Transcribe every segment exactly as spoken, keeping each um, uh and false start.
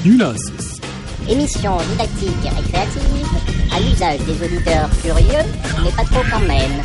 nullasses. Émission didactique et récréative, à l'usage des auditeurs curieux, mais pas trop quand même.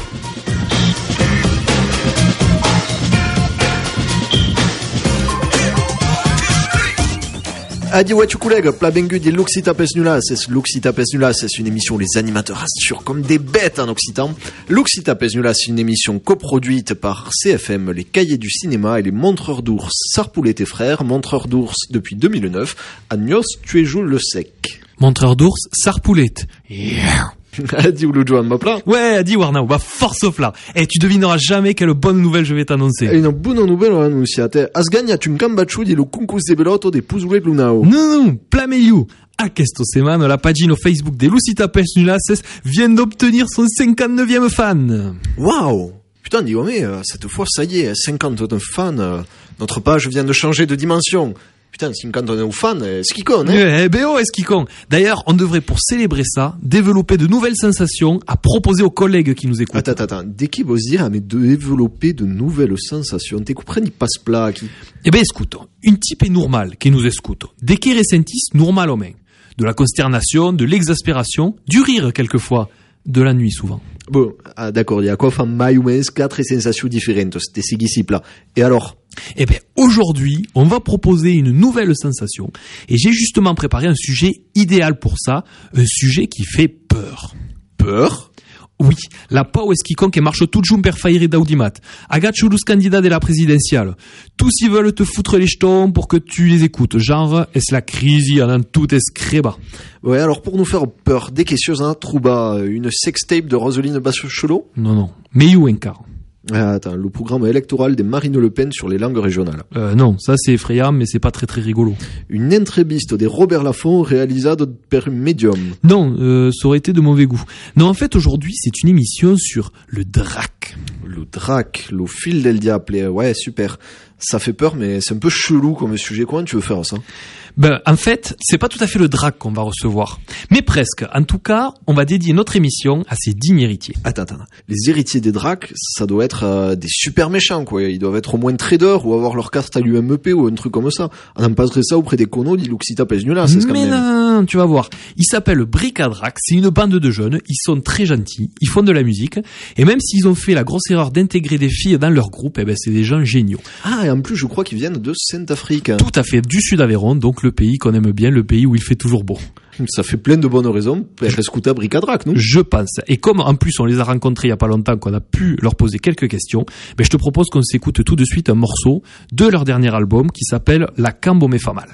Adi ouais tu collègues, pla bengu di Luxitapes Nullasses. Luxitapes Nullasses, c'est une émission où les animateurs assurent comme des bêtes en occitan. Luxitapes Nullasses, c'est une émission coproduite par C F M, les Cahiers du cinéma et les Montreurs d'ours. Sarpoulet et frères, Montreurs d'ours depuis deux mille neuf. Agnos, tu es joue le sec. Montreur d'ours, Sarpoulet. Yeah. Adi ou Joan Mopla. Ouais, Adi Warnao, bah force au plat. Et tu devineras jamais quelle bonne nouvelle je vais t'annoncer. Une bonne nouvelle annunciate. Asgagna tu cambachu di lo concurs de belotto de Puzule Lunao. Non, non, plameiu. A questo semana, la pagina Facebook des Luxitapes Nullasses vient d'obtenir son cinquante-neuvième fan. Waouh! Putain, dis-moi, mais cette fois, ça y est, cinquante-neuf fans. Notre page vient de changer de dimension. Putain, cinquante-neuf fans, c'est qui con, hein? Eh ben oh, est-ce qui con. D'ailleurs, on devrait, pour célébrer ça, développer de nouvelles sensations à proposer aux collègues qui nous écoutent. Attends, attends, dès qu'ils vont se dire, ah, mais de développer de nouvelles sensations, t'es compris, passe plat, qui? Eh ben, écoute, une type est normale qui nous écoute. Dès qu'il ressentis normal aux mains. De la consternation, de l'exaspération, du rire quelquefois, de la nuit souvent. Bon, ah, d'accord, il y a quoi, enfin, mai ou mes, quatre sensations différentes, c'était ces là. Et alors? Eh ben, aujourd'hui, on va proposer une nouvelle sensation. Et j'ai justement préparé un sujet idéal pour ça. Un sujet qui fait peur. Peur? Oui, la pau est quiconque marche tout jum per faire d'audimat. Agaccio los candidats de la présidentielle. Tous ils veulent te foutre les jetons pour que tu les écoutes. Genre, est-ce la crise, y en tout escreba. Ouais, alors pour nous faire peur, des questions, hein, trouba, une sextape de Roselyne Bachelot? Non, non. Mais you encar. Ah, attends, le programme électoral des Marine Le Pen sur les langues régionales. Euh, non, ça c'est effrayant, mais c'est pas très très rigolo. Une entreviste de Robert Laffont réalisée par Medium. Non, euh, ça aurait été de mauvais goût. Non, en fait, aujourd'hui, c'est une émission sur le drac. Le drac, le fil del diable. Ouais, super. Ça fait peur, mais c'est un peu chelou comme sujet. Comment tu veux faire ça? Ben, en fait, c'est pas tout à fait le drac qu'on va recevoir. Mais presque. En tout cas, on va dédier notre émission à ses dignes héritiers. Attends, attends. Les héritiers des dracs, ça doit être euh, des super méchants, quoi. Ils doivent être au moins traders ou avoir leur carte à l'U M E P ou un truc comme ça. On en passerait ça auprès des conos d'Iluxitapes Nullasses, quand Mais même. non, tu vas voir. Ils s'appellent Bricadrac. C'est une bande de jeunes. Ils sont très gentils. Ils font de la musique. Et même s'ils ont fait la grosse erreur d'intégrer des filles dans leur groupe, eh ben, c'est des gens géniaux. Ah, et en plus, je crois qu'ils viennent de Saint-Afrique. Tout à fait. Du Sud-Aveyron, donc le pays qu'on aime bien, le pays où il fait toujours beau. Ça fait plein de bonnes raisons pour écouter à Bricadrac, non? Je pense. Et comme en plus on les a rencontrés il y a pas longtemps, qu'on a pu leur poser quelques questions, ben je te propose qu'on s'écoute tout de suite un morceau de leur dernier album qui s'appelle La Cambo me fa mal.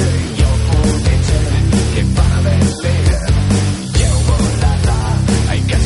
I got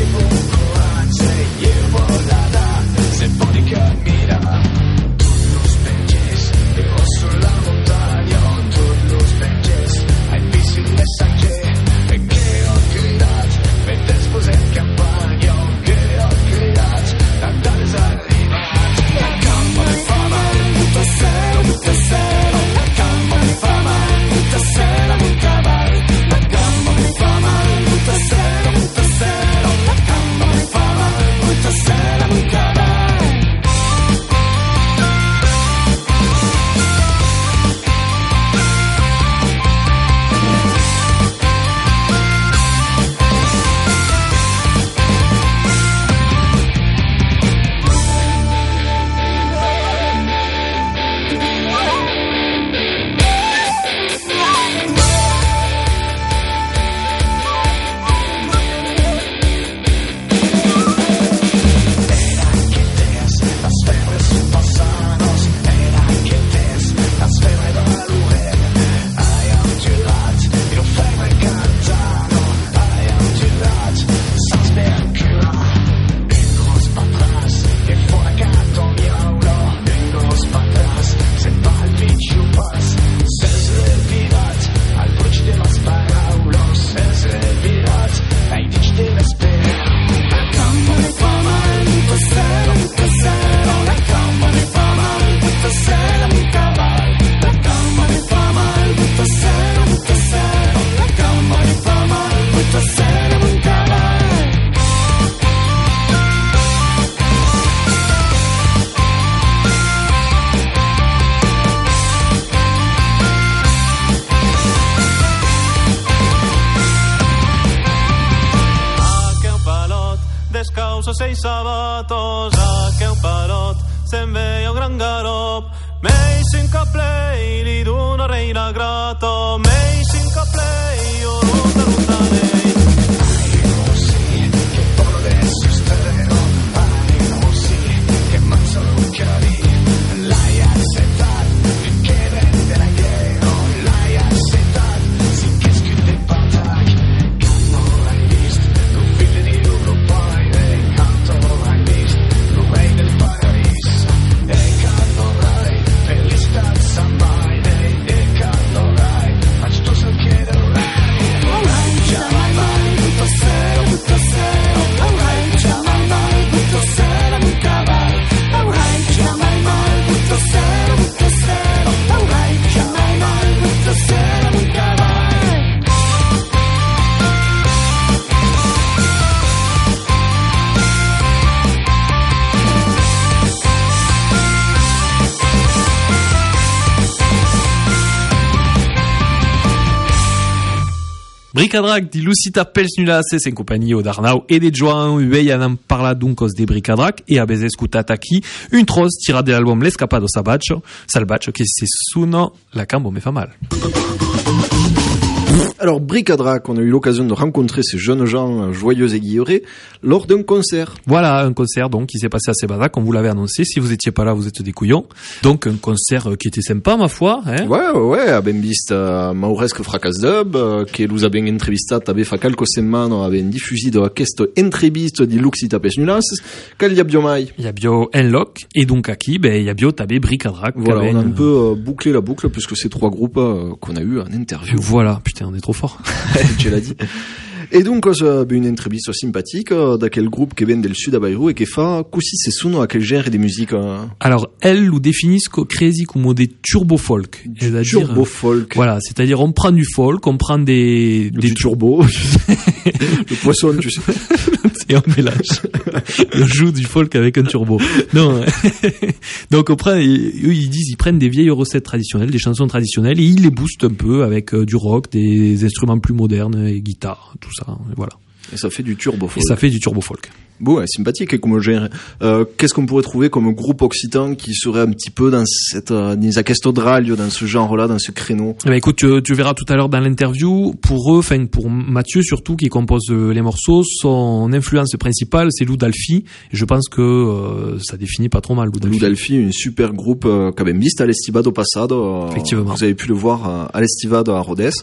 nous so sei sabato, ja che un parot, se'n veia un gran galop. Mei cinque play, li d'una reina grato, mei cinque play, io ruta ruta lei. Bricadrac di Lucita Pelsnulasse in compagnia d'Arnau e de Joan Ueian parla duncos de Bricadrac e abbiamo ascoltato qui un tros tirato dall'album L'Escapado Salvaggio, Salvaggio che si suona La Cambo me fa mal. Alors, Bricadrac, on a eu l'occasion de rencontrer ces jeunes gens joyeux et guillerés lors d'un concert. Voilà, un concert donc qui s'est passé à Sebazac, comme vous l'avez annoncé. Si vous étiez pas là, vous êtes des couillons. Donc, un concert qui était sympa, ma foi. Hein? Ouais, ouais, abbiamo visto Mauresque Fracas Dub, che lui abbiamo intervistato, aveva qualche settimana, abbiamo diffuso questa intervista di Luxita Pesnulas, che gli abbiamo mai. Il y a bio Enlock, et donc à qui, ben, il y a bio tabé Bricadrac. Voilà, on a un peu bouclé la boucle, puisque c'est trois groupes qu'on a eu en interview. Voilà, putain, on est trop fort. Tu l'as dit. E dunque abbiamo un'intervista simpatica da quel groupe che viene del sud a Bayrou e che fa così se suono a quel genre di musica. Alors, elles nous définissent crazy comme des turbo folk. Turbo folk. Voilà, c'est-à-dire on prend du folk, on prend des, le des turbos. Le poisson, tu sais. Et on mélange. On joue du folk avec un turbo. Non. Donc on prend, eux ils disent, ils prennent des vieilles recettes traditionnelles, des chansons traditionnelles et ils les boostent un peu avec euh, du rock, des instruments plus modernes et guitare, tout ça. Et voilà. Et ça fait du turbo folk. Et ça fait du turbo folk. Bon, ouais, sympathique comme genre. Euh, qu'est-ce qu'on pourrait trouver comme groupe occitan qui serait un petit peu dans cette, euh, dans ce genre-là, dans ce créneau? Eh ben, écoute, tu, tu verras tout à l'heure dans l'interview. Pour eux, enfin, pour Mathieu surtout, qui compose les morceaux, son influence principale, c'est Lou Dalfi. Et je pense que, euh, ça définit pas trop mal, Lou Dalfi. Lou Dalfi, un super groupe, euh, qu'avait visto à l'Estivado Passado. Effectivement. Vous avez pu le voir euh, à l'Estivado à Rhodes.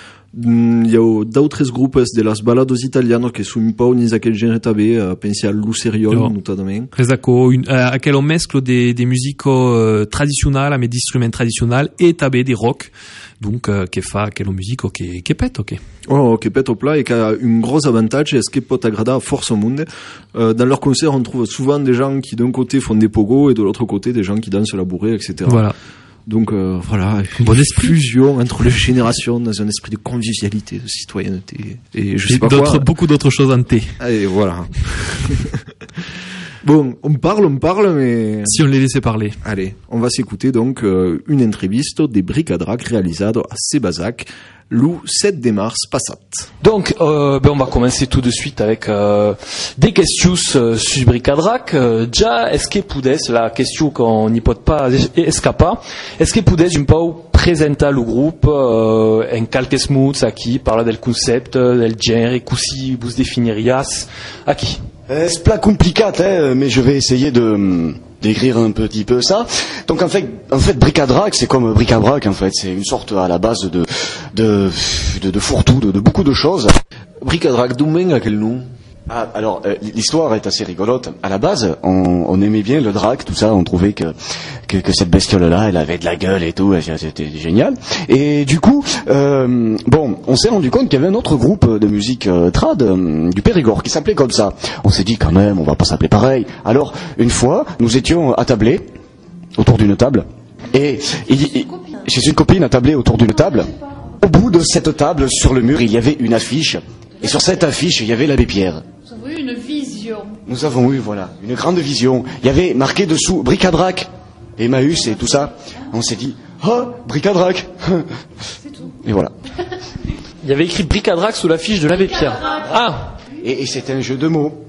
Il y a d'autres groupes de las balados italianos che sono un po' in quel genere tabé, pensi a Luceriol, no. Notamment. Esatto, une, euh, à quel on mescle des, des musiques euh, traditionnelles, avec des instruments traditionnels et tabé des rock. Donc, euh, che fa quelle musique che, che pète, ok. Oh, che pète au plat et qui a un gros avantage, c'est ce qui peut aggrader à force au monde. Euh, dans leurs concerts, on trouve souvent des gens qui d'un côté font des pogos et de l'autre côté des gens qui dansent la bourrée, et cetera. Voilà. Donc euh, voilà, bon une fusion entre les générations dans un esprit de convivialité, de citoyenneté et je sais et pas d'autres, quoi. Beaucoup d'autres choses en thé. Et voilà. Bon, on parle, on parle, mais... Si on les laissait parler. Allez, on va s'écouter donc euh, une entrevista de Bricadrac réalisado à Sebazac, le sept de mars passat. Donc, euh, ben on va commencer tout de suite avec euh, des questions euh, sur Bricadrac. Euh, già, est-ce que pudes, la question qu'on n'y peut pas escapar, est-ce que pudes un peu présenter le groupe euh, en quelques mots à qui parle del concept, del genre, così vous définirias à qui? Euh, c'est pas compliqué, hein, mais je vais essayer de d'écrire un petit peu ça. Donc en fait, en fait, Bricadrac, c'est comme bric-à-brac. En fait, c'est une sorte à la base de de de, de fourre-tout, de, de beaucoup de choses. Bricadrac, d'où vient quel nom? Ah, alors euh, l'histoire est assez rigolote. À la base, on, on aimait bien le drac, tout ça. On trouvait que, que que cette bestiole-là, elle avait de la gueule et tout. C'était génial. Et du coup, euh, bon, on s'est rendu compte qu'il y avait un autre groupe de musique euh, trad euh, du Périgord qui s'appelait comme ça. On s'est dit quand même, on va pas s'appeler pareil. Alors une fois, nous étions attablés autour d'une table et, et, et chez une copine attablée autour d'une table. Au bout de cette table, sur le mur, il y avait une affiche. Et sur cette affiche, il y avait l'abbé Pierre. Nous avons eu une vision. Nous avons eu, voilà, une grande vision. Il y avait marqué dessous Bricadrac, Emmaüs et tout ça. On s'est dit, ah, Bricadrac. C'est tout. Et voilà. Il y avait écrit Bricadrac sous l'affiche de l'abbé Pierre. Ah. Et, et c'était un jeu de mots.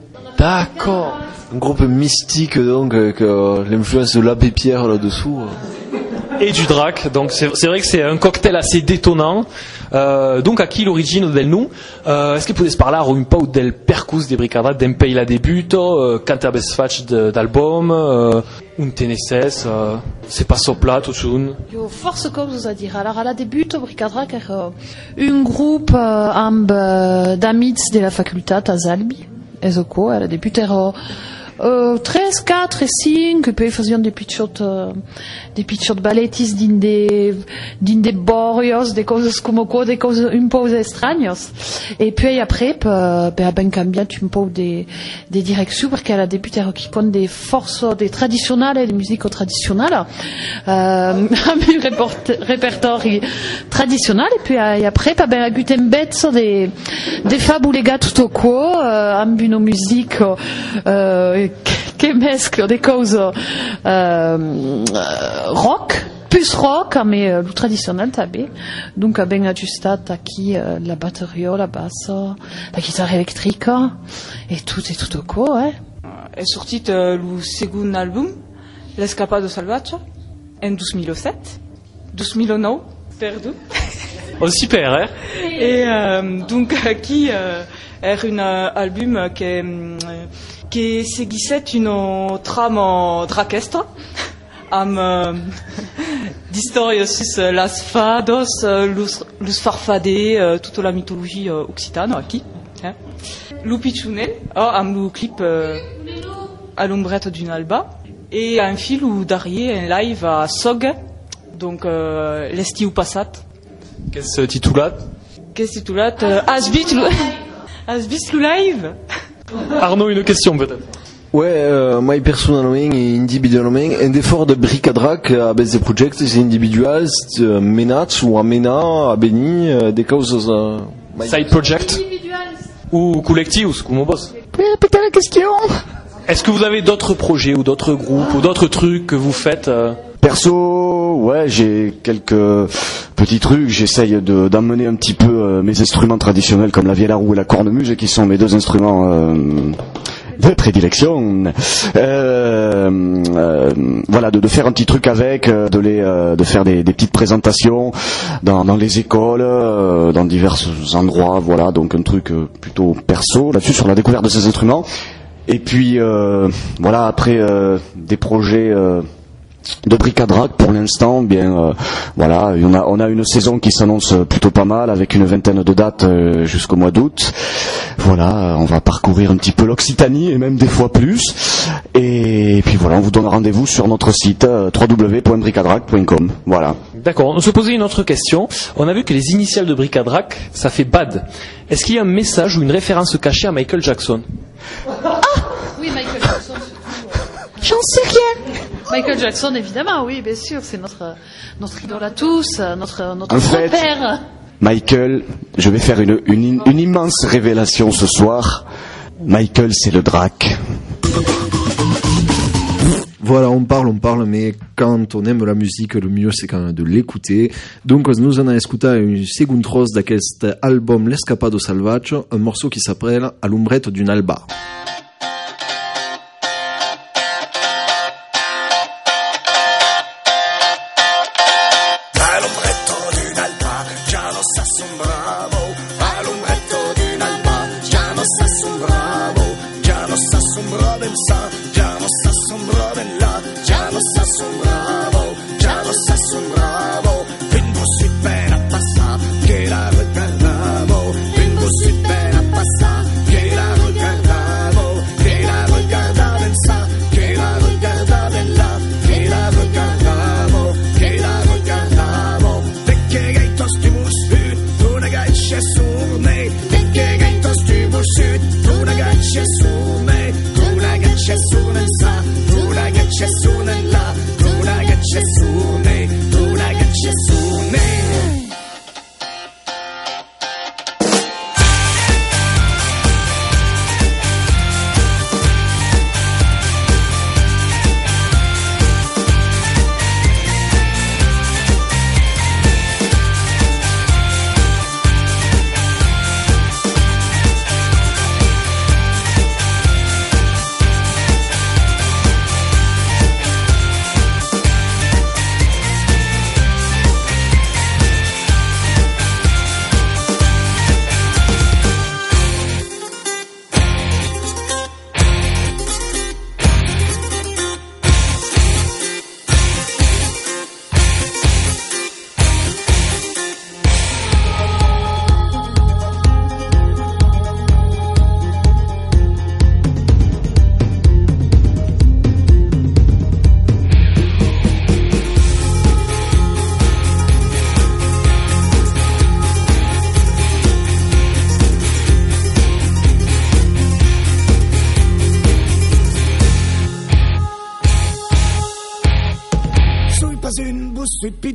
D'accord. Un groupe mystique, donc, avec euh, l'influence de l'abbé Pierre là-dessous. Et du drac, donc c'est, c'est vrai que c'est un cocktail assez détonnant. Euh, donc aqui l'origine del nu. Euh, est-ce que potete parlare un po' del percus de Bric-a-Brac, d'un pays la debuto, uh, quante abbiate fatto d'album, uh, un tenesses, uh, se passò plato sun? Jo forse coses a dire. Alors, à la début, Bric-a-Brac era un groupe uh, amb uh, d'amics de la facultat a Zalbi. Esoco, à la début era uh, tres, quatre e cinc, e poi faziam de picciot, uh, de picciot balletis din de, din de borrios, de coses como co, de coses un po' estranyos. E poi après, per, per ben cambiat un po' de, de direcció, perché à la début era qui pon de força de tradicionale, de musico tradicionale, uh, amb un report, repertori tradicional, e poi e après, per ben agut un bezzo de, de fabulega tutto quo, uh, amb una musico, uh, che mescla des causes euh, rock, plus rock, mais euh, le traditionnel tabé. Donc, ben ajustat aqui euh, la batterie, la basse, la guitare électrique, et tout et tout au quoi, ouais. È sortito uh, il secondo album, L'Escapado Salvaggio, en duemilasept, duemilanove, perdu. Oh, super, hein? Et euh, donc, qui euh, est un uh, album qui euh, che seguissait une trame dracestra am uh, d'historia sus las fados, uh, lus, lus farfadé, uh, toute la mythologie uh, occitane aquí. Eh? Lu picciunel, oh, am lu clip uh, à l'ombrette d'une alba et un fil ou d'arrière un live à Sog, donc uh, l'estiu passat. Qu'est-ce titulat? Qu'est-ce titulat? Uh, Asbit lu live. Arnaud, une question peut-être. Ouais, euh, moi personnellement et individuellement, un effort de Bric-a-Brac avec des projets individuels, menats ou amena, à Beni, des causes. Euh, Side project ou collectifs, comme on bosse. Répétez la question. Est-ce que vous avez d'autres projets ou d'autres groupes ou d'autres trucs que vous faites? euh... Perso, ouais, j'ai quelques petits trucs. J'essaye de, d'emmener un petit peu euh, mes instruments traditionnels comme la vielle à roue et la cornemuse, qui sont mes deux instruments euh, de prédilection. Euh, euh, voilà, de, de faire un petit truc avec, de les, euh, de faire des, des petites présentations dans, dans les écoles, euh, dans divers endroits. Voilà, donc un truc euh, plutôt perso là-dessus sur la découverte de ces instruments. Et puis euh, voilà, après euh, des projets. Euh, de Bric-a-Brac pour l'instant, bien euh, voilà, on a on a une saison qui s'annonce plutôt pas mal avec une vingtaine de dates euh, jusqu'au mois d'août. Voilà, on va parcourir un petit peu l'Occitanie et même des fois plus. Et puis voilà, on vous donne rendez-vous sur notre site euh, w w w point bric a drac point com. Voilà. D'accord, on se posait une autre question. On a vu que les initiales de Bric-a-Brac, ça fait bad. Est-ce qu'il y a un message ou une référence cachée à Michael Jackson? Ah oui, Michael Jackson. J'en sais rien. Michael Jackson, évidemment, oui, bien sûr, c'est notre notre idole à tous, notre notre en fait, grand-père. Michael, je vais faire une, une une immense révélation ce soir. Michael, c'est le drac. Voilà, on parle, on parle, mais quand on aime la musique, le mieux c'est quand même de l'écouter. Donc nous allons écouter une seconde trosse d'aquest album L'Escapado Salvaggio, un morceau qui s'appelle À l'ombrette d'une alba. Una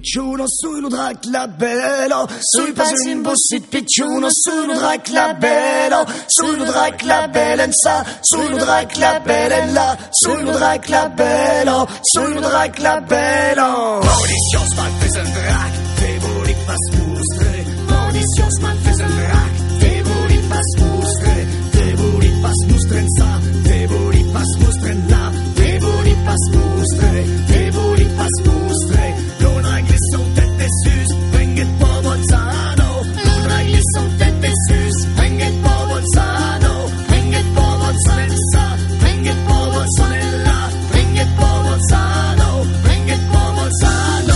picciuno, sui lo drac la bello, sui pasin bussit picciuno, sui lo drac la bello, sui lo drac la belenza, sui lo drac la belella, sui lo drac la bello, sui lo drac la bello. Mauritius mal fisen drac, februari pas mustre, Mauritius mal fisen drac, februari pas mustre, februari pas mustrenza, februari pas mustrenla, februari pas mustre, februari pas mustre, non agli son tette sus, venget po Bolzano, non agli son tette sus, venget po Bolzano, venget po Bolzanella, venget po Bolzanella, venget po Bolzano, venget po Bolzano.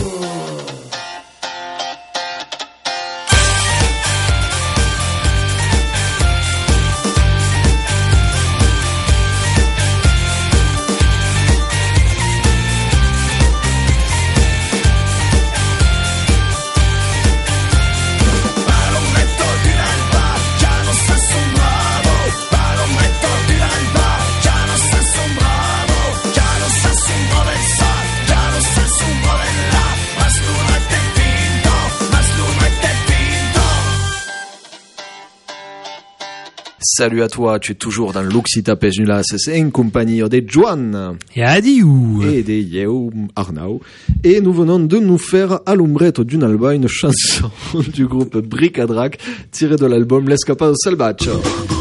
Salut à toi, tu es toujours dans l'Occita Pesulas, c'est en compagnie de Joan et Adiou et de Yeo Arnau. Et nous venons de nous faire à l'ombretto d'une alba une chanson du groupe Bric-à-Drac tirée de l'album L'Escapado Salvaggio.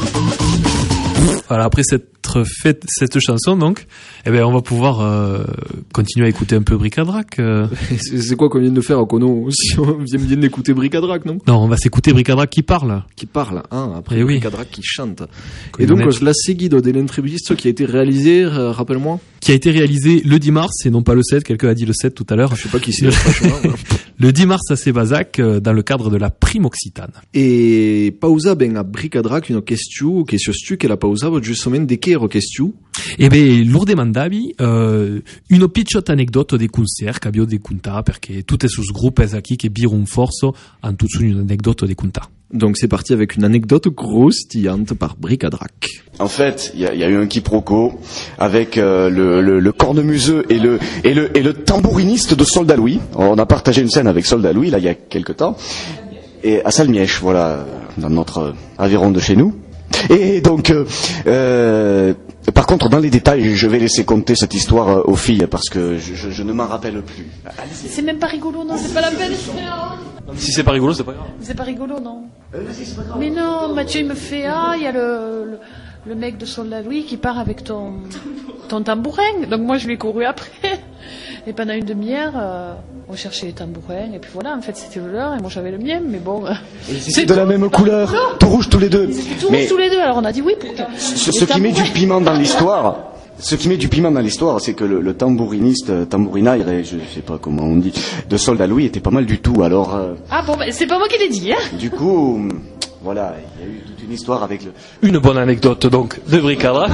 Voilà, après cette fait cette chanson, donc, eh ben, on va pouvoir euh, continuer à écouter un peu Bric-à-Drac. Euh. C'est, c'est quoi qu'on vient de faire, Kono? Si on vient, vient d'écouter Bric-à-Drac, non? Non, on va s'écouter Bric-à-Drac qui parle. Qui parle, hein, après et Bric-à-Drac oui. Qui chante. Comme et donc, je la seguido de l'entrevista qui a été réalisée, euh, rappelle-moi. Qui a été réalisé le dix mars et non pas le sept, quelqu'un a dit le sept tout à l'heure. Je sais pas qui c'est, franchement. Le dix mars à Sébazac, euh, dans le cadre de la Prime Occitane. Et pausa ben a Bric-à-Drac une question, question stu che la pausa giustamente de che ero question. E beh, lourde mandavi uh, una piccola aneddoto dei concert che abbiamo di contare perché tutte su gruppo qui che bir un forzo en tout une anecdote di contare. Donc c'est parti avec une anecdote croustillante par Bric-à-Drac. En fait, il y a, y a eu un quiproquo avec euh, le, le, le cornemuseux et le, et, le, et le tambouriniste de Soldat Louis. On a partagé une scène avec Soldat Louis, là, il y a quelque temps. Et à Salmièche, voilà, dans notre Aveyron de chez nous. Et donc, euh, euh, par contre, dans les détails, je vais laisser compter cette histoire aux filles parce que je, je, je ne m'en rappelle plus. C'est même pas rigolo, non, c'est pas la peine. Si c'est pas rigolo, c'est pas grave. C'est pas rigolo, non. Euh, vas-y, c'est pas grave. Mais non, Mathieu, il me fait, ah, il y a le, le, le mec de Soldat Louis qui part avec ton, ton tambourin. Donc moi, je lui ai couru après. Et pendant une demi-heure, euh, on cherchait les tambourins. Et puis voilà, en fait, c'était le leur et moi, j'avais le mien. Mais bon. Euh, c'est de la même couleur. Non. Tout rouge tous les deux. Tout rouge tous les deux. Alors on a dit oui pour que. Ce, ce qui met du piment dans l'histoire. Ce qui met du piment dans l'histoire, c'est que le, le tambouriniste, tambourinaire, je sais pas comment on dit, de Soldat Louis était pas mal du tout. Alors. Euh, ah bon, ben, c'est pas moi qui l'ai dit. Hein. Du coup, voilà, il y a eu toute une histoire avec le. Une bonne anecdote donc de Bric-à-Drac.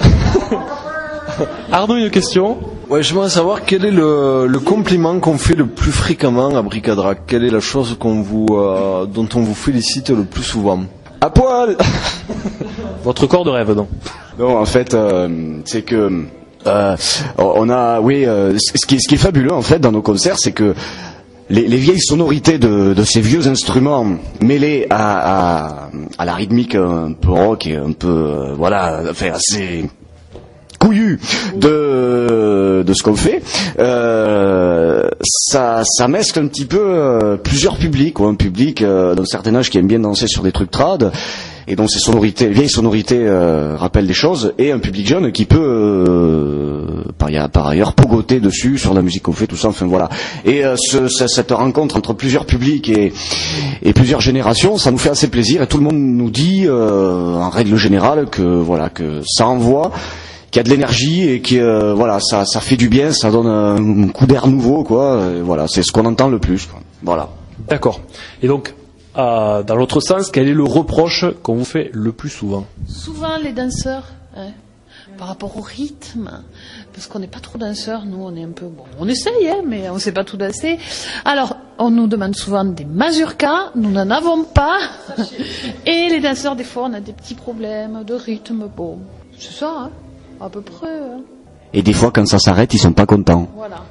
Arnaud, une question. Ouais, j'aimerais savoir quel est le, le compliment qu'on fait le plus fréquemment à Bric-à-Drac. Quelle est la chose qu'on vous, euh, dont on vous félicite le plus souvent? À poil. Votre corps de rêve, non? Non, en fait, euh, c'est que euh, on a, oui, euh, ce qui est, ce qui est fabuleux en fait dans nos concerts, c'est que les, les vieilles sonorités de, de ces vieux instruments mêlés à, à, à la rythmique un peu rock et un peu, euh, voilà, enfin assez couillu de de ce qu'on fait, euh, ça ça mescle un petit peu euh, plusieurs publics, quoi, un public euh, d'un certain âge qui aime bien danser sur des trucs trad et dont ces sonorités, vieilles sonorités euh, rappellent des choses, et un public jeune qui peut euh, par, par ailleurs pogoter dessus sur la musique qu'on fait, tout ça, enfin voilà. Et euh, ce, cette rencontre entre plusieurs publics et, et plusieurs générations, ça nous fait assez plaisir, et tout le monde nous dit euh, en règle générale que voilà, que ça envoie, qu'il y a de l'énergie et que euh, voilà, ça, ça fait du bien, ça donne un coup d'air nouveau, quoi. Et voilà, c'est ce qu'on entend le plus, quoi. Voilà. D'accord. Et donc, euh, dans l'autre sens, quel est le reproche qu'on vous fait le plus souvent? Souvent les danseurs, hein, par rapport au rythme, parce qu'on n'est pas trop danseurs, nous on est un peu bon, on essaye, hein, mais on ne sait pas tout danser. Alors, on nous demande souvent des mazurkas, nous n'en avons pas, et les danseurs des fois on a des petits problèmes de rythme, bon, c'est ça, hein. À peu près. Hein. Et des fois, quand ça s'arrête, ils sont pas contents. Voilà.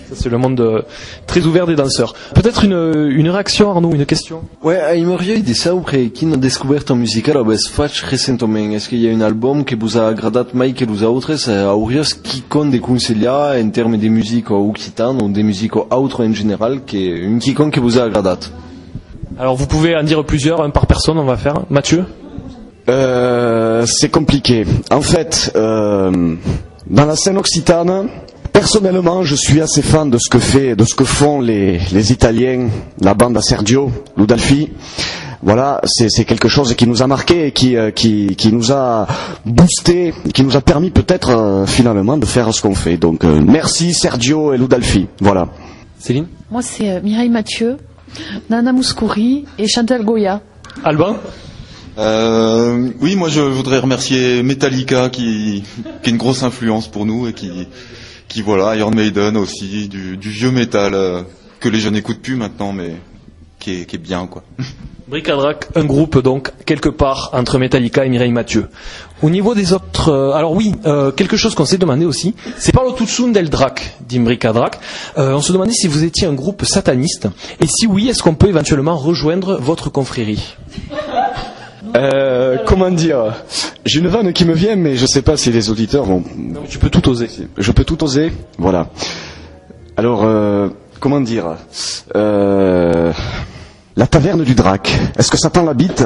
Ça, c'est le monde euh, très ouvert des danseurs. Peut-être une, une réaction, Arnaud, une question? Ouais, aimeria de saber quina descoberta musical avès faig recentement. Est-ce qu'il y a un album que vous a agradat mai que vous autres? Aurios qui compte de consellar en termes de musique occitane ou de musique autre en général, que une quiconque que vous a agradat? Alors vous pouvez en dire plusieurs, un par personne, on va faire. Mathieu? Euh, c'est compliqué. En fait, euh, dans la scène occitane, personnellement, je suis assez fan de ce que fait, de ce que font les, les Italiens, la bande à Sergio, Ludalfi. Voilà, c'est, c'est quelque chose qui nous a marqué et qui, euh, qui, qui nous a boosté, qui nous a permis peut-être euh, finalement de faire ce qu'on fait. Donc, euh, merci Sergio et Ludalfi. Voilà. Céline? Moi, c'est euh, Mireille Mathieu, Nana Mouskouri et Chantal Goya. Alban? Euh, oui, moi je voudrais remercier Metallica qui, qui est une grosse influence pour nous et qui, qui voilà, Iron Maiden aussi, du, du vieux métal euh, que les jeunes n'écoutent plus maintenant, mais qui est, qui est bien quoi. Bric-à-Drac, un groupe donc quelque part entre Metallica et Mireille Mathieu. Au niveau des autres, euh, alors oui, euh, quelque chose qu'on s'est demandé aussi, c'est Parlo Tutsun del Drac, dit Bric-à-Drac. Euh, on se demandait si vous étiez un groupe sataniste, et si oui, est-ce qu'on peut éventuellement rejoindre votre confrérie? Euh, comment dire? J'ai une vanne qui me vient, mais je sais pas si les auditeurs vont. Non, mais tu peux tout oser. Je peux tout oser, voilà. Alors, euh, comment dire? euh, La taverne du Drac. Est-ce que ça tend la bite?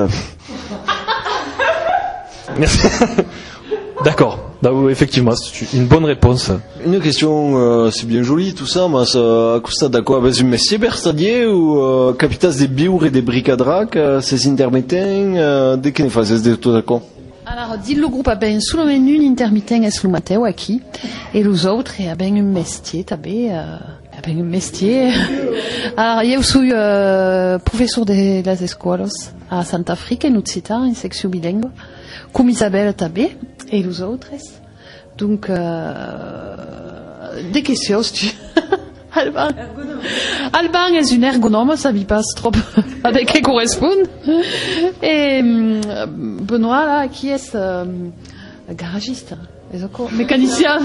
Merci. D'accord. Effectivement, c'est une bonne réponse. Une question, euh, c'est bien joli tout ça, mais ça costa d'accord avec un messier berstadier ou euh, capitas des biures et des bric-à-drac, euh, ces intermittents, euh, de quelle phase est-ce tout d'accord? Alors, dit le groupe a ben solo menu intermittent es lo mateu aqui, et les autres a ben un mestier, tabé, euh, a ben un mestier. Alors, eu sou euh, professeur de las escolas a Santa Frica en Occità, en section bilingue, comme Isabelle tabé, et les autres. Donc, euh, des questions, tu Alban. Alban est une ergonome, ça lui passe trop avec qui correspond. Et Benoît, là, qui est euh, garagiste, mécanicien.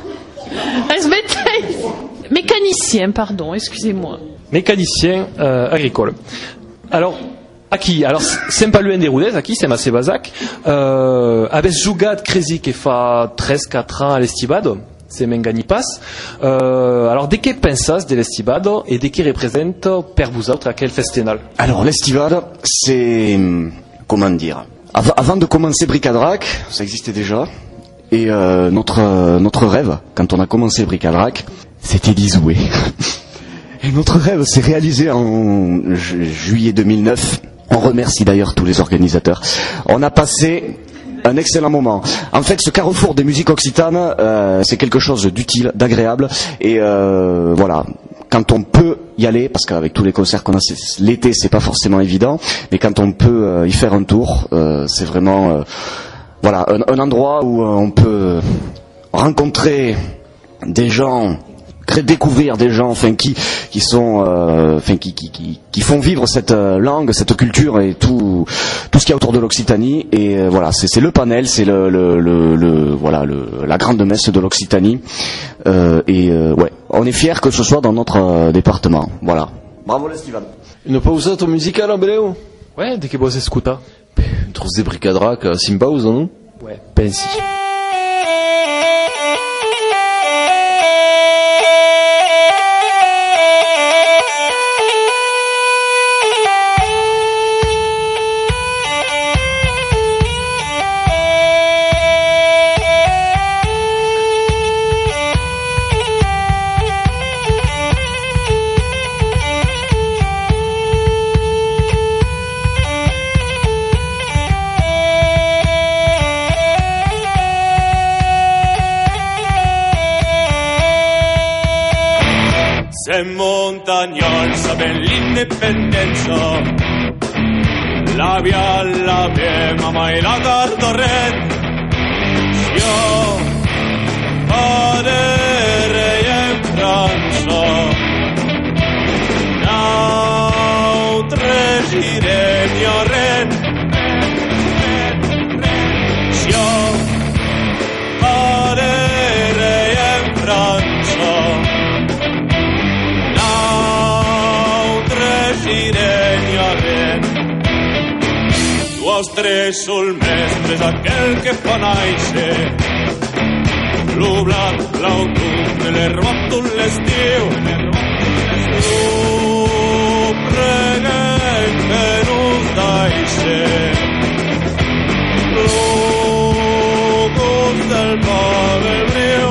Mécanicien, pardon, excusez-moi. Mécanicien euh, agricole. Alors, aqui, alors sempre loin de Rodez, aqui, c'est assez basac. Euh, avec jugat crezi qui fa treize quatre ans à l'estibado. C'est Menganipas. Euh, alors, de que pensas de l'Estibado et de que représente per vous autres à quel festival? Alors, l'Estibado, c'est, comment dire, Av- avant de commencer Bric-à-Drac, ça existait déjà, et euh, notre notre rêve, quand on a commencé Bric-à-Drac, c'était d'y jouer. Et notre rêve s'est réalisé en ju- juillet deux mille neuf. On remercie d'ailleurs tous les organisateurs. On a passé un excellent moment. En fait, ce carrefour des musiques occitanes, euh, c'est quelque chose d'utile, d'agréable, et euh, voilà. Quand on peut y aller, parce qu'avec tous les concerts qu'on a c'est, l'été, c'est pas forcément évident, mais quand on peut euh, y faire un tour, euh, c'est vraiment, euh, voilà, un, un endroit où euh, on peut rencontrer des gens, découvrir des gens, enfin qui qui sont, euh, enfin qui, qui qui qui font vivre cette euh, langue, cette culture et tout tout ce qu'il y a autour de l'Occitanie. Et euh, voilà, c'est c'est le panel, c'est le le le, le voilà le la grande messe de l'Occitanie. Euh, et euh, ouais, on est fiers que ce soit dans notre euh, département. Voilà. Bravo l'Estival. Une pausato musicale en Beleo? Ouais, de que vous écoutez? Une trousse de bric-à-drac, sin pause, non? Ouais, pensi. En montagnol saben l'independenza, la via la pema mai la cartorret. Io padere in Francia, n'altre gire mio re. Io padere in Francia, gireniaren. Dues tres sol mestres, aquell que fa néixer. Lo blanc, l'autumn, l'herba tot l'estiu. Lo preguem que no us deixe. Lo gust del pa del riu.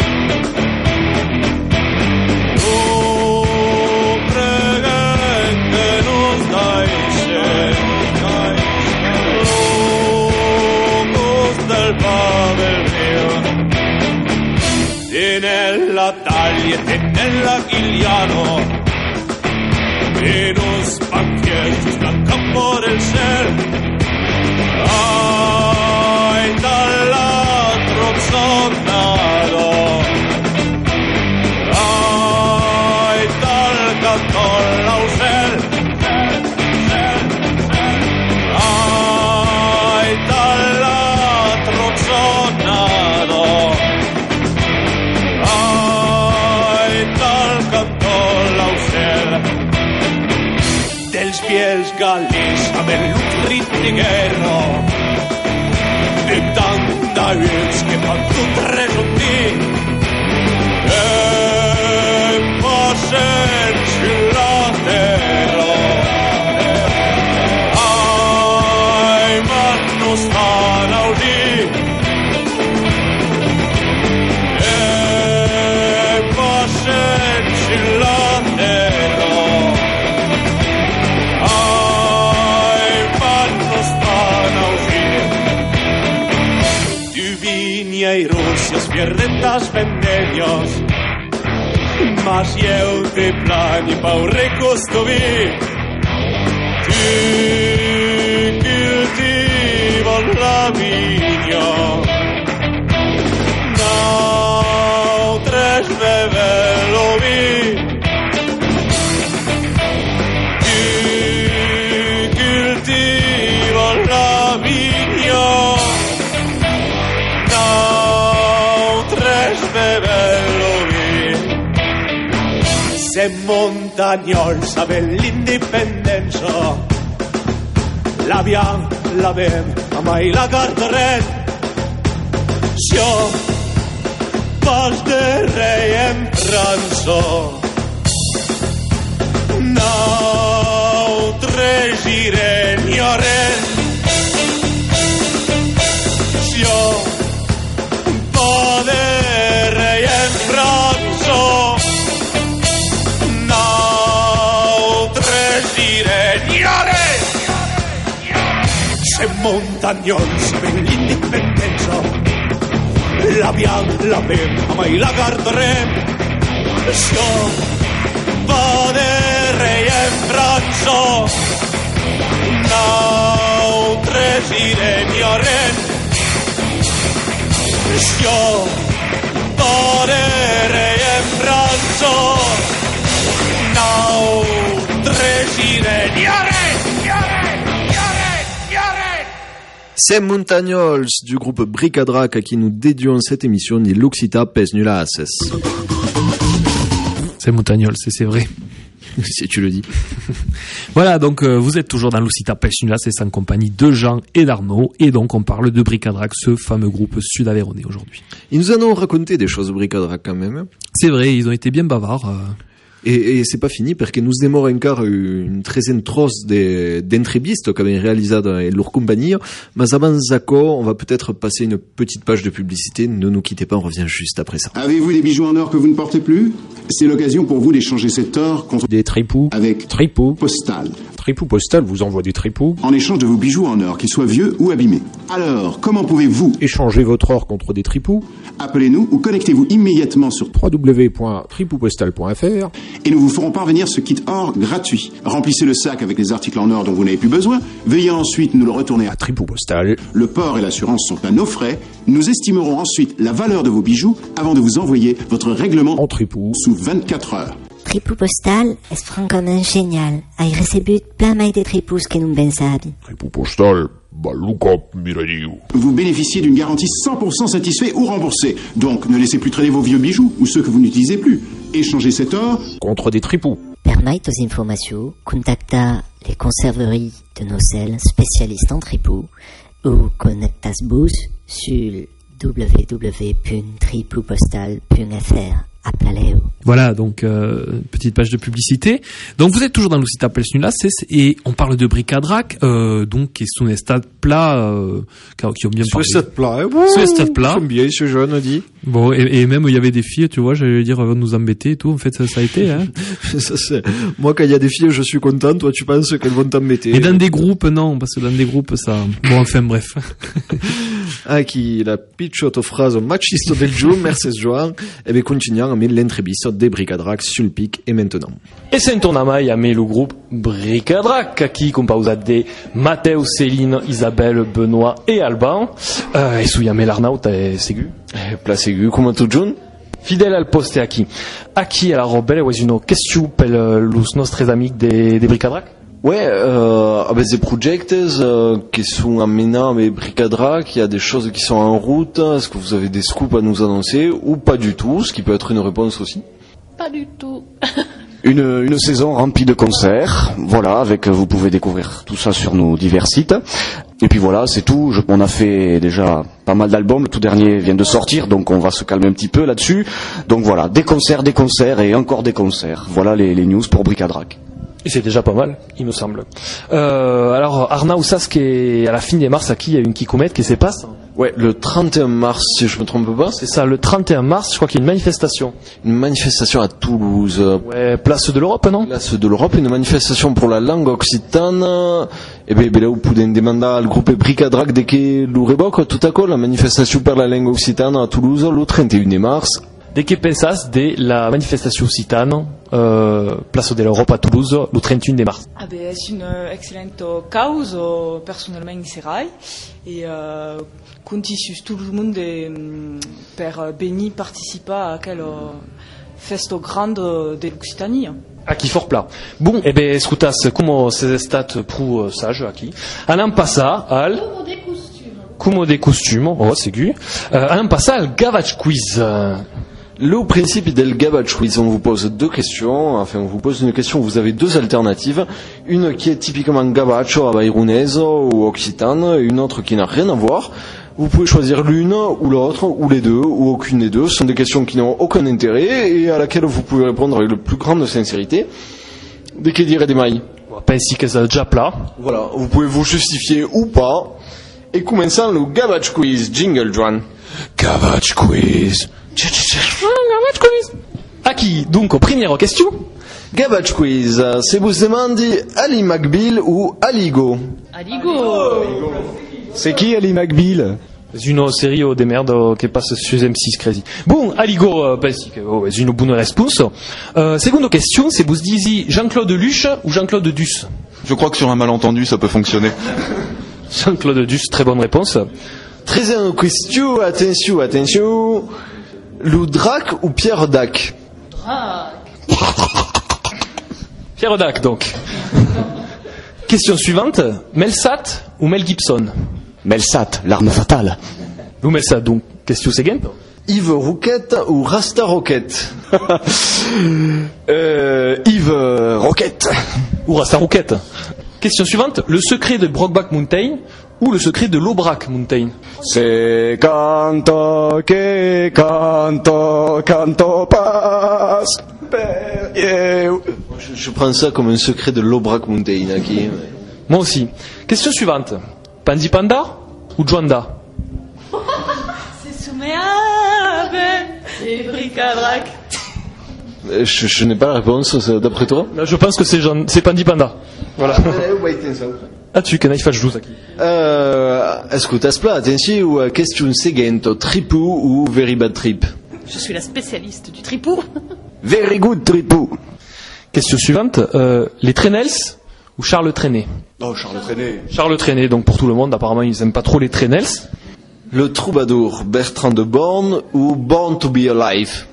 En la taglia e nella Giuliano, en los banquetes del campo del cel. Ai, dall'altro soldado, ai, dal canto l'ausel, ai, dall'altro soldado. Dels pies galís amb el ritiguero, de tanta ulls que fan tot resumir. Em passen xilatero. Ai, man no estan a unir. Em passen xilatero. Y Rusias, fierretas, vendenios, mas eu te plani pau recostovi. Tu cultivas la vinya, nosaltres bebem lo vi. Tu cultivas la vinya, sem montanyols amb l'independència, l'aviam, l'avem, mai la cartarem. Si jo pas de rei en França, nosaltres girem i orem. Si jo pas de rei en França, sem montanyols amb l'independència, l'aviam, l'avem, mai la guardarem. Això va de rei en França, nosaltres irem i orem. Això va de rei en França, nosaltres irem i orem. C'est Montagnols du groupe Bric-à-Drac à qui nous dédions cette émission ni Luxita pèse nul à Asses. C'est Montagnols, c'est, c'est vrai. Si tu le dis. Voilà, donc euh, vous êtes toujours dans Luxita pèse nul à Asses en compagnie de Jean et d'Arnaud. Et donc on parle de Bric-à-Drac, ce fameux groupe sud-aveyronais aujourd'hui. Ils nous en ont raconté des choses Bric-à-Drac quand même. C'est vrai, ils ont été bien bavards. Euh... Et, et c'est pas fini perché nous demora encara une treizaine tros de, d'entrevistes qu'avaient réalisé leur compagnie. Mais avant Zako, on va peut-être passer une petite page de publicité. Ne nous quittez pas, on revient juste après ça. Avez-vous des bijoux en or que vous ne portez plus? C'est l'occasion pour vous d'échanger cet or contre des tripoux avec Tripou Postal. Tripou Postal vous envoie des tripoux en échange de vos bijoux en or, qu'ils soient vieux ou abîmés. Alors, comment pouvez-vous échanger votre or contre des tripoux? Appelez-nous ou connectez-vous immédiatement sur w w w point tripou postal point f r et nous vous ferons parvenir ce kit or gratuit. Remplissez le sac avec les articles en or dont vous n'avez plus besoin. Veuillez ensuite nous le retourner à Tripou Postal. Le port et l'assurance sont à nos frais. Nous estimerons ensuite la valeur de vos bijoux avant de vous envoyer votre règlement en tripou sous vingt-quatre heures. Tripou Postal és francament genial. Ai recebut plein mai de tripous que non ben sabi. Tripou Postal, balucop miradiu. Vous bénéficiez d'une garantie cent pour cent satisfait ou remboursé. Donc ne laissez plus traîner vos vieux bijoux ou ceux que vous n'utilisez plus. Échangez cet or contre des tripous. Per maitos informations, contacta les conserveries de Nocel, spécialistes en tripou, ou connectas-vous sur w w w point tripoupostal point f r. Applaleo. Voilà, donc euh, petite page de publicité. Donc vous êtes toujours dans l'Occità Pelsnula et on parle de bric-à-drac, euh, donc qui sont des stades plats euh, qui ont bien parlé. Stades plats, c'est des stades plats. J'aime bien ce jeune dit. Bon, et, et même il y avait des filles, tu vois, j'allais dire avant de nous embêter et tout. En fait, ça, ça a été. Hein. ça, c'est... Moi, quand il y a des filles, je suis content. Toi, tu penses qu'elles vont t'embêter. Et dans des groupes, non, parce que dans des groupes, ça. Bon, enfin, bref. Aqui la picciotto fraso macisto del giù, merci Joan. E bien continuiamo avec l'entrevista de Bric-à-Drac sul pic et maintenant. E sentornam mai a me lo grup Bric-à-Drac, aqui composa de Matteo, Céline, Isabelle, Benoît et Alban. Uh, e su me l'Arnaut e Segu. E pla Segu, come tu giun? Fidèle al poste aqui. Aqui, alors, belle, ouais, une question per los nostres amics de, de Bric-à-Drac? Ouais, euh, avec des projets euh, qui sont amenés avec Bric-à-Drac, il y a des choses qui sont en route. Est-ce que vous avez des scoops à nous annoncer ou pas du tout, ce qui peut être une réponse aussi? Pas du tout. Une, une saison remplie de concerts, voilà, avec vous pouvez découvrir tout ça sur nos divers sites. Et puis voilà, c'est tout. Je, on a fait déjà pas mal d'albums, le tout dernier vient de sortir, donc on va se calmer un petit peu là-dessus. Donc voilà, des concerts, des concerts et encore des concerts. Voilà les, les news pour Bric-à-Drac. Et c'est déjà pas mal, il me semble. Euh, alors, Arnaud, ça, ce qui est à la fin des mars, à qui il y a une Kikomet qui se passe? Ouais, le trente et un mars, si je me trompe pas. C'est ça, le trente et un mars, je crois qu'il y a une manifestation. Une manifestation à Toulouse. Ouais, place de l'Europe, non? Place de l'Europe, une manifestation pour la langue occitane. Et ben, ben là, vous pouvez demander al groupe Bric-à-Drac dès que l'Urebok, tout à coup, la manifestation pour la langue occitane à Toulouse, le trente et un mars. Dès que pensas de la manifestation occitane, euh, place de l'Europe à Toulouse, le trente et un mars. Ah ben, c'est une excellente cause, personnellement, in serai. Et, euh, conti sur tout le monde de, per Beni participa à quelle festa grande de l'Occitanie. À qui fort plat. Bon, eh ben, escutas, comment c'est stat pro sage, à qui? Anem passa al... Como des costumes. Oh, c'est gu. Euh, anem passa al Gavage Quiz. Le principe del Gavage Quiz, on vous pose deux questions, enfin on vous pose une question, vous avez deux alternatives, une qui est typiquement Gavacho, avairunaise ou occitane, et une autre qui n'a rien à voir. Vous pouvez choisir l'une ou l'autre, ou les deux, ou aucune des deux. Ce sont des questions qui n'ont aucun intérêt et à laquelle vous pouvez répondre avec le plus grande sincérité. Dès qu'il dirait des mailles. Pas ici que ça déjà plat. Voilà, vous pouvez vous justifier ou pas. Et commençons le Gavage Quiz, jingle Joan. Gavage Quiz. Gavage Quiz. À qui donc, première question? Gavage Quiz, c'est vous demandez Ali McBeal ou Aligo? Aligo. C'est qui Ali McBeal? C'est une série des merdes qui passe sur M six Crazy. Bon, Aligo, euh, oh, c'est une bonne réponse. Euh, seconde question, c'est vous disiez Jean-Claude Luche ou Jean-Claude Duss? Je crois que sur un malentendu, ça peut fonctionner. Jean-Claude Duss, très bonne réponse. Treizième question, attention, attention. Lou Drac ou Pierre Dac? Drac. Pierre Dac, donc. Question suivante, Melsat ou Mel Gibson? Melsat, l'arme fatale. Vous Melsat, donc, question seguinte. Yves Rouquette ou Rasta Roquette? euh, Yves Roquette. Ou Rasta Roquette. Question suivante, le secret de Brokeback Mountain ou le secret de l'Aubrac Mountain? C'est canto que canto, canto pas. Je, je prends ça comme un secret de l'Aubrac Mountain. Aquí. Moi aussi. Question suivante, Pandi Panda ou Joanda? C'est souméable et Bric-à-Drac. Je, je n'ai pas la réponse, d'après toi? Je pense que c'est, Jean, c'est Pandi Panda. Voilà. Ah, tu connais, il faut que je joue aqui. Euh, escutas plat, attention, ou question seguinte, tripou ou very bad trip? Je suis la spécialiste du tripou. Very good tripou. Question suivante, euh, les Trainels ou Charles Trenet? Oh, Charles Trenet. Charles Trenet, donc pour tout le monde, apparemment ils aiment pas trop les Trainels. Le troubadour, Bertrand de Born ou Born to be Alive?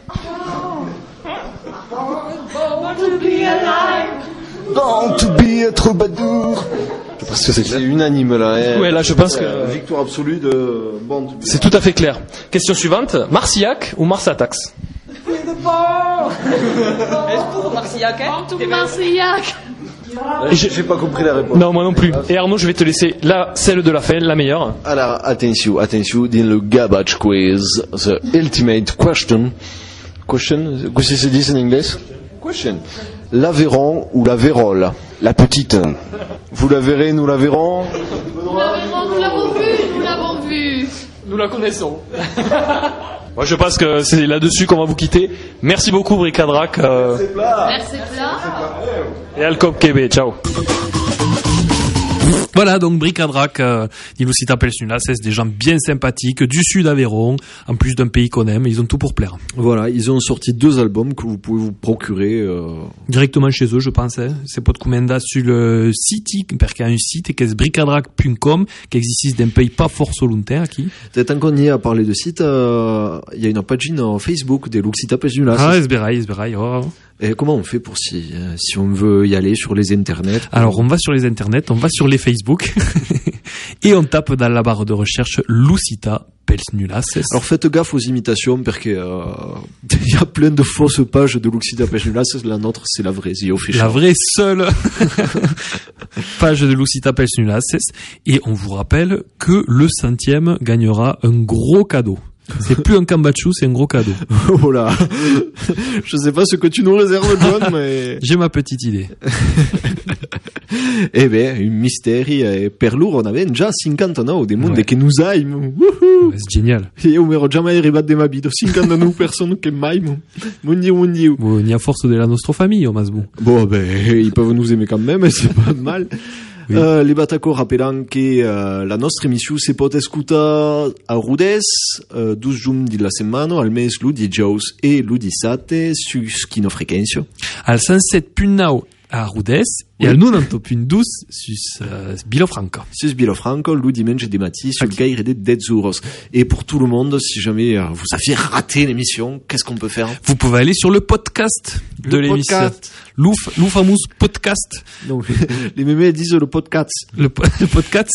Born to be alive. Born to be a troubadour. Je pense que c'est, c'est unanime là. Hein. Ouais, là je pense que euh, victoire absolue de Born to be c'est tout à fait clair. Question suivante, Marcillac ou Mars Attacks? bon. Est-ce pour Marcillac, hein? Tout Marcillac. J'ai pas compris la réponse. Non, moi non plus. Et Arnaud, je vais te laisser là, celle de la fin, la meilleure. Alors, attention, attention, dans le Garbage Quiz, the ultimate question. Question? Qu'est-ce que c'est dit en anglais? Question. L'Aveyron ou la Vérole? La petite. Vous la verrez, nous la verrons. Nous la verrons, nous l'avons vue, nous l'avons vue. Nous la connaissons. Moi, je pense que c'est là-dessus qu'on va vous quitter. Merci beaucoup, Bric-à-Drac. Euh... Merci plat. Et Alcop Québec. Ciao. Voilà, donc Bric-à-Drac, euh, il aussi t'appelle celui-là, c'est des gens bien sympathiques, du sud Aveyron, en plus d'un pays qu'on aime, ils ont tout pour plaire. Voilà, ils ont sorti deux albums que vous pouvez vous procurer. Euh... Directement chez eux, je pense. Hein. C'est pas de commander sur le site, parce qu'il y a un site qui est bricadrac point com, qui existe d'un pays pas fort volontaire, qui. Tant qu'on y est à parler de site, il euh, y a une page en Facebook des Luxita Pesnula. Ah, esberaï, esberaï, oh. Et comment on fait pour si, si on veut y aller sur les internets? Alors, on va sur les internets, on va sur les Facebook, et on tape dans la barre de recherche Lucita Pesnulas. Alors, faites gaffe aux imitations, parce que, euh, il y a plein de fausses pages de Lucita Pesnulas. La nôtre, c'est la vraie, the official. La vraie seule page de Lucita Pesnulas. Et on vous rappelle que le centième gagnera un gros cadeau. C'est plus un Kambachu, c'est un gros cadeau. Voilà. Je sais pas ce que tu nous réserves, John, mais... J'ai ma petite idée. Eh bien, un mystère. Et Perlour, on avait déjà cinquante ans des mondes ouais. qui nous aiment. Ouais, c'est génial. Et on m'a jamais arrivé de ma vie. cinquante ans, personne qui m'aime. Mon dieu, mon dieu. Bon, ni à force de la nostra famille, au Masbou. Bon, ben, ils peuvent nous aimer quand même, c'est pas de mal. Oui. Uh, les Batacors rappelant que uh, la nostra émission si pot escutar a Rudes uh, douze giorni della settimana, almeno l'udijous e l'udissate su Schino Frequencio. Al sunset punau a Rudes oui. E al nonanto pun douze sus uh, Bilofranco. Sus Bilofranco, l'u dimanche de matí sul gaire de dez euros. Et pour tout le monde, si jamais uh, vous aviez raté l'émission, qu'est-ce qu'on peut faire? Vous pouvez aller sur le podcast de le l'émission. Podcast. Lou, Lou famous podcast. Donc, les mémés disent le podcast. Le, le podcast.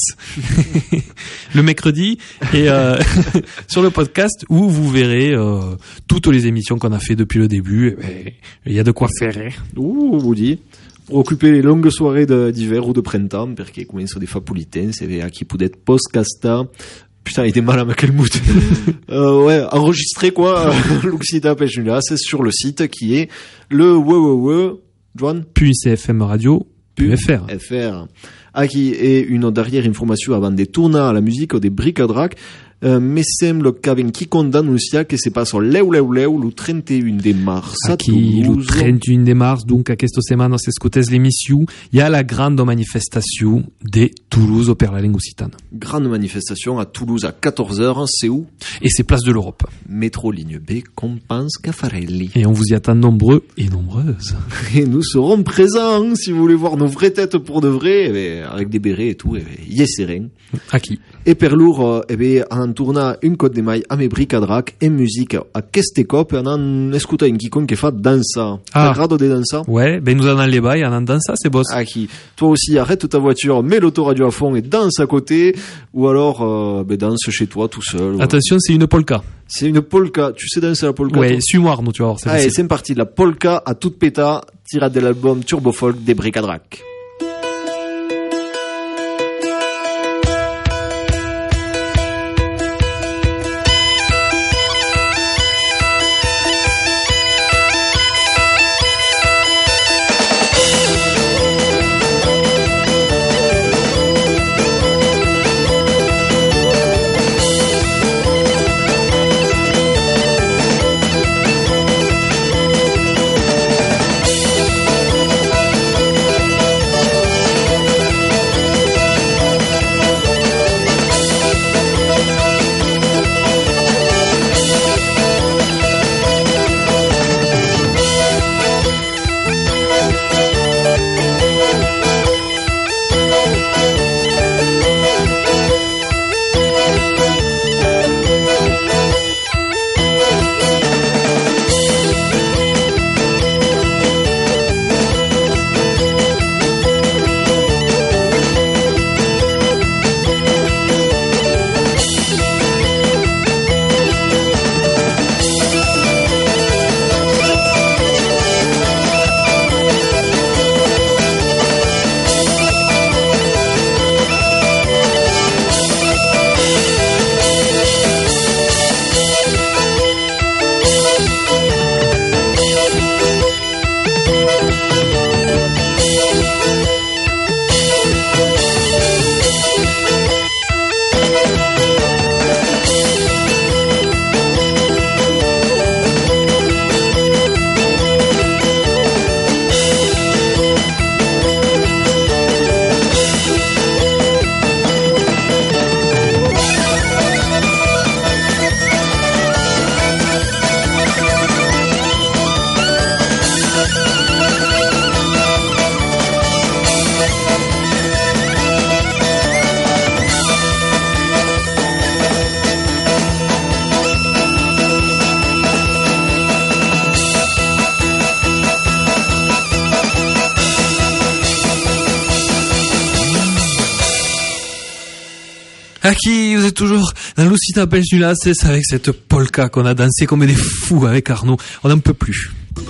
Le mercredi. Et euh, sur le podcast où vous verrez euh, toutes les émissions qu'on a fait depuis le début. Il y a de quoi faire. Hein. Ouh, vous dites. Pour occuper les longues soirées de, d'hiver ou de printemps, parce qu'il commence des fapolitains, c'est à qui peut être podcasta. Putain, il était mal à quel mood. euh, ouais, enregistré quoi, Luxita Pesnulas, c'est sur le site qui est le www, John? Puis C F M Radio. F R. F R. Ah, qui est une dernière information avant de tourner à la musique des Bric-à-Drac. Uh, me sembla que avec qui condamne aussi que se passe l'eu l'eu l'eu le trente et un de mars à Toulouse. Le trente et un de mars, donc à cette semaine, c'est écoutez l'émission, il y a la grande manifestation de Toulouse au Père la langue occitane. Grande manifestation à Toulouse à quatorze heures, c'est où? Et c'est place de l'Europe. Métro ligne B, Compense Caffarelli. Et on vous y attend nombreux et nombreuses. Et nous serons présents, si vous voulez voir nos vraies têtes pour de vrai, eh bien, avec des bérets et tout, eh bien, y est serein. À qui? Et Perlour, eh bien, en tournant une côte de maille à mes Bric-à-Drac et musique à Kestekop, et en écoutant une quiconque qui fait dansa. Ah. T'as grado de dansa? Ouais, ben nous allons les bails, en dansa, c'est boss. Ah, qui? Toi aussi, arrête ta voiture, mets l'autoradio à fond et danse à côté, ou alors, euh, ben, danse chez toi tout seul. Attention, ouais. C'est une polka. C'est une polka. Tu sais danser la polka? Ouais, suis-moi Arnaud, tu vas voir. Allez, c'est parti. La polka à toute péta, tirade de l'album Turbo Folk des Bric-à-Drac. Aki, vous êtes toujours dans l'Occitane Peninsula, c'est avec cette polka qu'on a dansé comme des fous avec Arnaud. On n'en peut plus.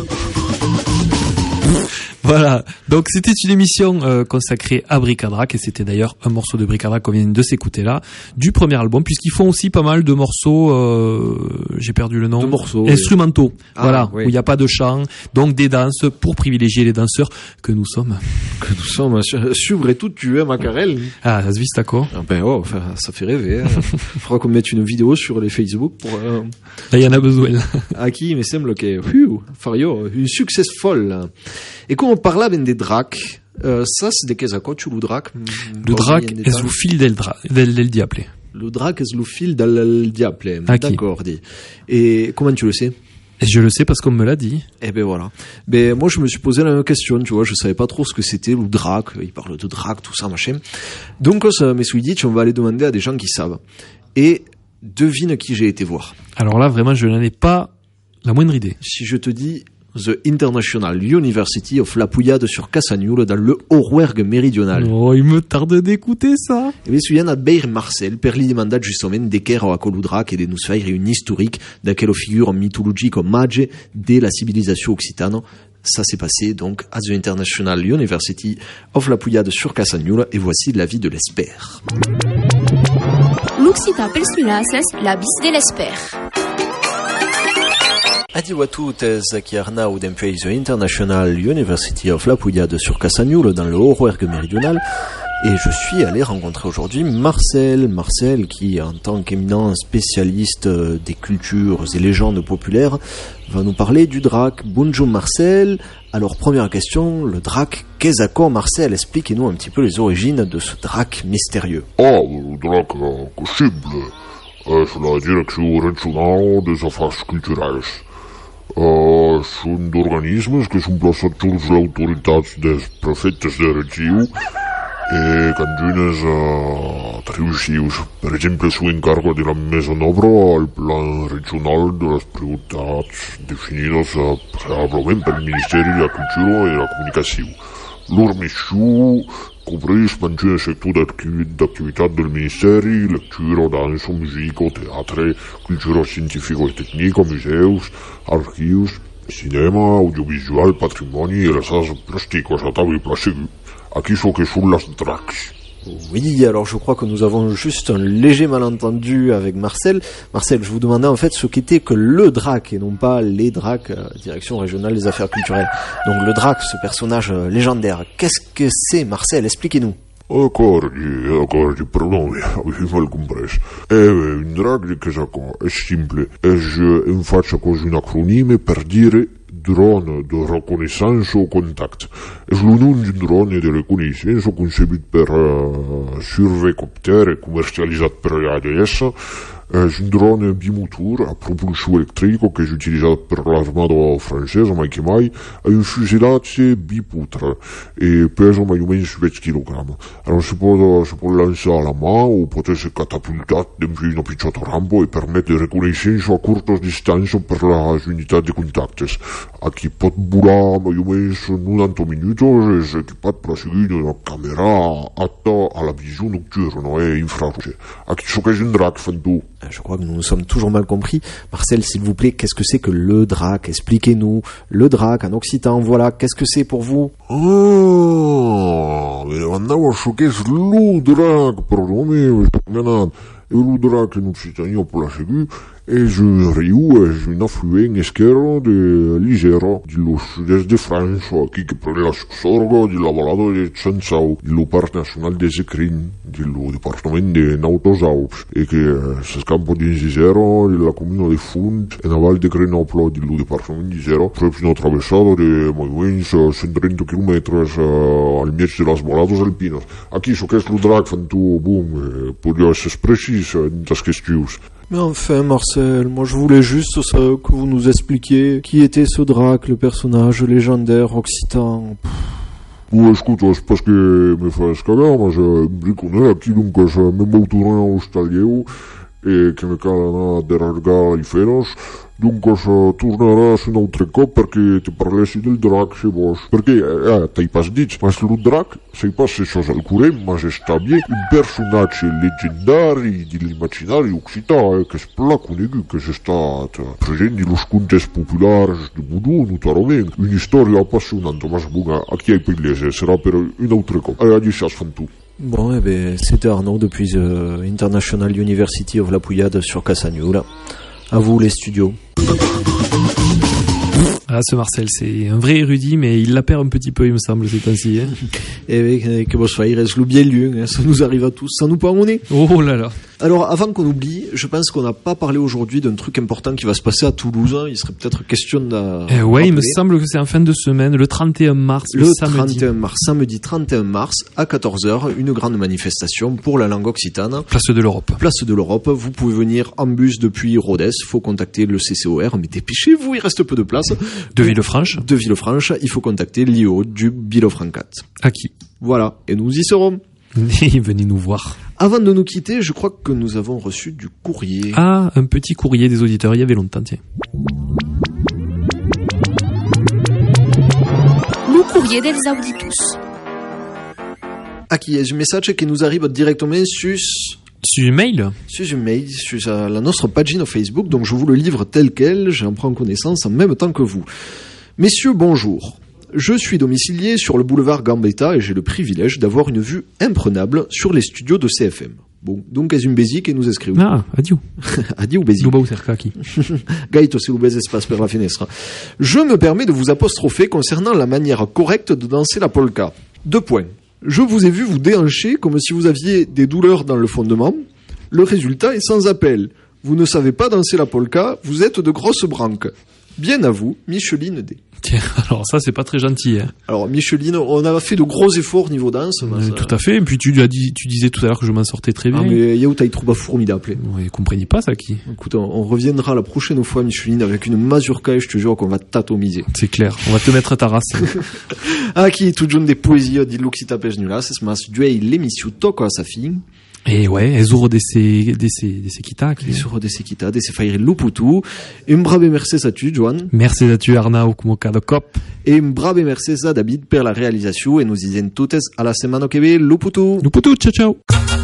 Voilà, donc c'était une émission euh, consacrée à Bric-à-Drac, et c'était d'ailleurs un morceau de Bric-à-Drac qu'on vient de s'écouter là, du premier album, puisqu'ils font aussi pas mal de morceaux, euh, j'ai perdu le nom, de morceaux, instrumentaux, oui. Ah, voilà, oui. où il n'y a pas de chant, donc des danses pour privilégier les danseurs que nous sommes. Que nous sommes, suivre et tout, tu es Macarel. Ah, ça se vit, d'accord. Ah ben oh, enfin, ça fait rêver. Hein. Faudra qu'on mette une vidéo sur les Facebook pour... Euh... Là, il y en a besoin. Aki, mais sembla que... Fario, successful. Et quand on parla ben des dracs, euh, ça c'est des quesaco, tu le drac. Le drac est le fil del, dra- del, del diable. Le drac est le fil del diable. Aki. D'accord, dit. Et comment tu le sais? Et je le sais parce qu'on me l'a dit. Eh ben voilà. Ben moi je me suis posé la même question, tu vois, je savais pas trop ce que c'était le drac. Il parle de drac, tout ça, machin. Donc ça me suis dit, on va aller demander à des gens qui savent. Et devine qui j'ai été voir. Alors là, vraiment, je n'en ai pas la moindre idée. Si je te dis The International University of La Pouillade sur Cassagnoul dans le Rouergue méridional. Oh, il me tarde d'écouter ça. E vi suien a Beir Marcel per li demandat justament de qu'era a Coludrac et de nous faire une historique d'aquelle figure mythologique mage de la civilisation occitane. Ça s'est passé donc à The International University of La Pouillade sur Cassagnoul, et voici l'avis de l'expert. L'Occitane Peninsula, c'est la bis de l'expert. Adieu à toutes, qui Arnaud d'Empay The International University of La Pouillade sur Cassagnoul dans le Haut-Rouergue méridional, et je suis allé rencontrer aujourd'hui Marcel, Marcel qui en tant qu'éminent spécialiste des cultures et légendes populaires va nous parler du drac. Bonjour Marcel. Alors première question, le drac, qu'est-ce que Marcel? Expliquez-nous un petit peu les origines de ce drac mystérieux. Ah, le drac possible és la Direcció Regional des Afers Culturals. Uh, són d'organismes que són plaçats sota l'autoritat dels prefectes de regió eh, que en unes uh, atribucions. Per exemple, s'ho encarga de la mesa d'obra al plan regional de les prioritats definides uh, prealablement pel Ministeri de la Cultura i de la Comunicació. Leur missió cobreix mantenir el sector d'activitat del Ministeri, lectura, dansa, música, teatre, cultura científica i tècnica, museus, arxius, cinema, audiovisual, patrimoni i les arts plàstiques a taula i placigu. Aquí so que són les dracs. Oui, alors je crois que nous avons juste un léger malentendu avec Marcel. Marcel, je vous demandais en fait ce qu'était que le drac et non pas les dracs, euh, Direction Régionale des Affaires Culturelles. Donc le drac, ce personnage euh, légendaire, qu'est-ce que c'est Marcel? Expliquez-nous. D'acord, d'acord, perdó, avui mal comprès. Eh bé, un drac de Casaco és simple, és en faig cos un acronime per dire drone de reconnaissance au contact. És el nom d'un drone de reconnaissance concebut per uh, survecopter i comercialitzat per l'A D S. És un drone bimotor a propulsió electrica que és utilitzat per l'armada francesa mai que mai, a un fuselatge biputre e pesa mai o menys vint quilogrammi. Alors se pot, se pot lançar a la mà o pot ser catapultat dins una pitjota rampa i permet de reconnaissance a curtes distàncies per les unitats de contactes. Aquí pot volar mai o menys noranta minuts, és equipat per seguir una càmera apta a la visió nocturna i infrarouge. Aquí això que és un drac fantú. Je crois que nous nous sommes toujours mal compris. Marcel, s'il vous plaît, qu'est-ce que c'est que le drac? Expliquez-nous. Le drac, en occitan, voilà. Qu'est-ce que c'est pour vous? Ah, me demandava això que és el drac, perdó-me, m'he el drac en occitania per la segur és un riu, és un afluent esquerre de l'Isère, de lo sud-est de França, aquí que pren la sorga de la balada de Sansau, de lo Parc Nacional des Écrins, de lo departament de Nautes Alps, i que s'escampa dins l'Isère, de la comuna de Font, en aval de Grenoble, de lo departament d'Isère, preps una travessada de més o menys cent trenta quilòmetres uh, al mig de les balades alpines. Aquí, això que és el drac, fan tu, boom, eh, podria ser precís en les qüestions. Mais enfin, Marcel, moi je voulais juste ça, que vous nous expliquiez qui était ce drac, le personnage légendaire occitan. Ou escolta, és pas que me fas cagar, mas em briconera aquí, donc me m'autorant a Hostalieu, e che mi calano a derargare i fenos. Dunque tornerà su un altro cop perché ti parlassi del drac se vuoi. Perché eh, t'hai pas dit, ma sul drac sei pas se sos al curent, ma se sta bien un personaggio leggendario dell'immaginario occitan eh, che spla conegut, che c'è stato presente nello contes popolari di Budù, notoriamente. Una storia appassionante, ma buona a chi hai paese, sarà per un altro cop. E agli sas fan tu. Bon, eh ben, c'était Arnaud depuis the International University of La Pouillade sur Cassagnola. À vous les studios. Ah, ce Marcel, c'est un vrai érudit, mais il la perd un petit peu, il me semble, ces temps-ci. Hein. Et que bon, il reste l'oublier lieu, hein. Ça nous arrive à tous, ça nous pas monnaie. Oh là là. Alors, avant qu'on oublie, je pense qu'on n'a pas parlé aujourd'hui d'un truc important qui va se passer à Toulouse. Il serait peut-être question de... Eh ouais, il me semble que c'est en fin de semaine, le trente et un mars, le, le samedi. trente et un mars, samedi trente et un mars, à quatorze heures, une grande manifestation pour la langue occitane. Place de l'Europe. Place de l'Europe. Vous pouvez venir en bus depuis Rodez. Faut contacter le C C O R, mais dépêchez-vous, il reste peu de place. De Villefranche. De Villefranche, il faut contacter l'I O du Bilofrancat. À qui? Voilà, et nous y serons. Venez nous voir. Avant de nous quitter, je crois que nous avons reçu du courrier. Ah, un petit courrier des auditeurs, il y avait longtemps, tiens. Le courrier des auditus. Ah, qui est un message qui nous arrive directement sur... Sur mail Sur un mail, sur la notre page Facebook, donc je vous le livre tel quel, j'en prends connaissance en même temps que vous. Messieurs, bonjour. Je suis domicilié sur le boulevard Gambetta et j'ai le privilège d'avoir une vue imprenable sur les studios de C F M. Bon, donc és un basic et nous escriu. Ah, adieu. Adieu, basic. Lubau cerca aquí. Gaito, c'est l'oubès espace per la fenestra. Je me permets de vous apostropher concernant la manière correcte de danser la polka. Deux points. Je vous ai vu vous déhancher comme si vous aviez des douleurs dans le fondement. Le résultat est sans appel. Vous ne savez pas danser la polka, vous êtes de grosses branques. Bien à vous, Micheline D. Tiens, alors ça, c'est pas très gentil. Hein. Alors, Micheline, on a fait de gros efforts niveau danse. Euh, ça... Tout à fait. Et puis, tu, as dit, tu disais tout à l'heure que je m'en sortais très bien. Ah, mais Yao, t'as trouvé formidable. Oui, comprenez pas ça, qui. Écoute, on, on reviendra la prochaine fois, Micheline, avec une mazurka et je te jure qu'on va t'atomiser. C'est clair. On va te mettre à ta race. Ah, qui est tout jeune des poésies di Luxita Pejnula, c'est ce mas duei l'émission Toko à sa fille. Et ouais, es uro de ces de ces de ces kita, es uro de ces kita, de ces faire luputu. Un brave merci à tu, Joan. Merci à tu, Arnaud, como cada cop. Et un brave merci à David pour la réalisation et nous disons toutes à la semaine que viene, luputu. Luputu, ciao ciao.